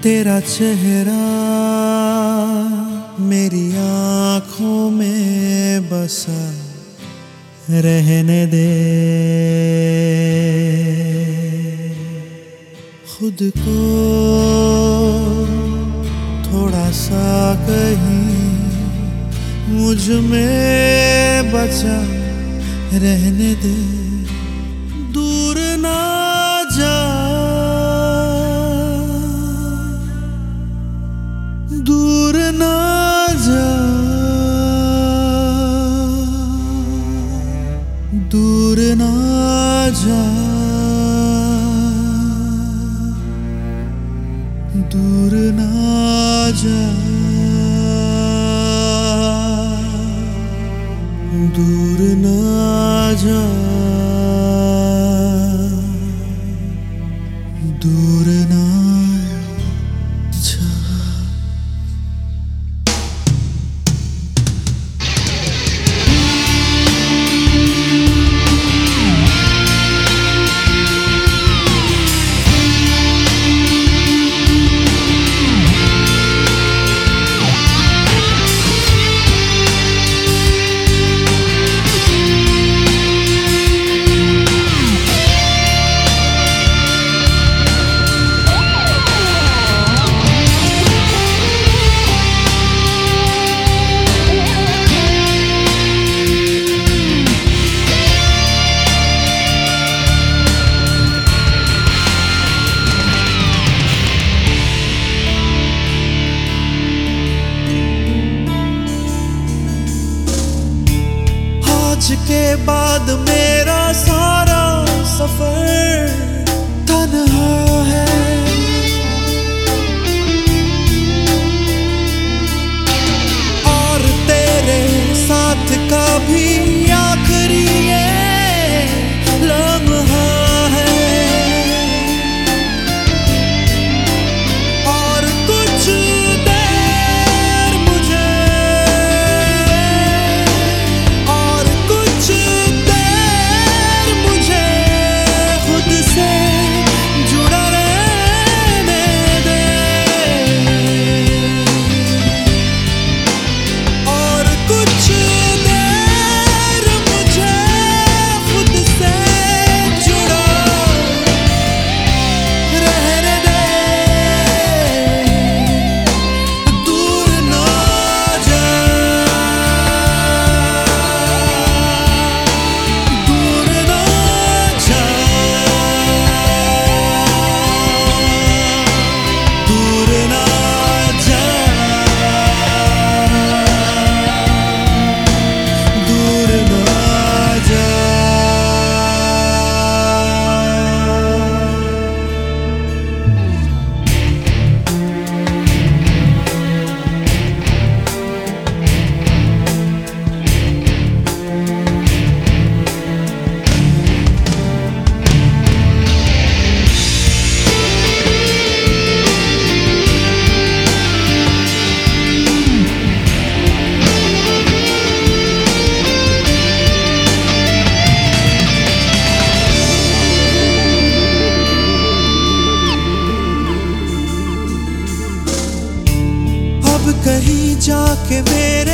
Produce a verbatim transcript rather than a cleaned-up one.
तेरा चेहरा मेरी आँखों में बसा रहने दे। खुद को थोड़ा सा कहीं मुझ में बचा रहने दे। दूर ना जा, दूर ना जा, दूर ना जा, दूर ना जा, दूर ना जा, दूर ना जा। आज के बाद मेरा सारा सफर तन्हा है। और तेरे साथ का भी आखिरी ये लम्हा है। और कुछ देर मुझे कहीं जाके मेरे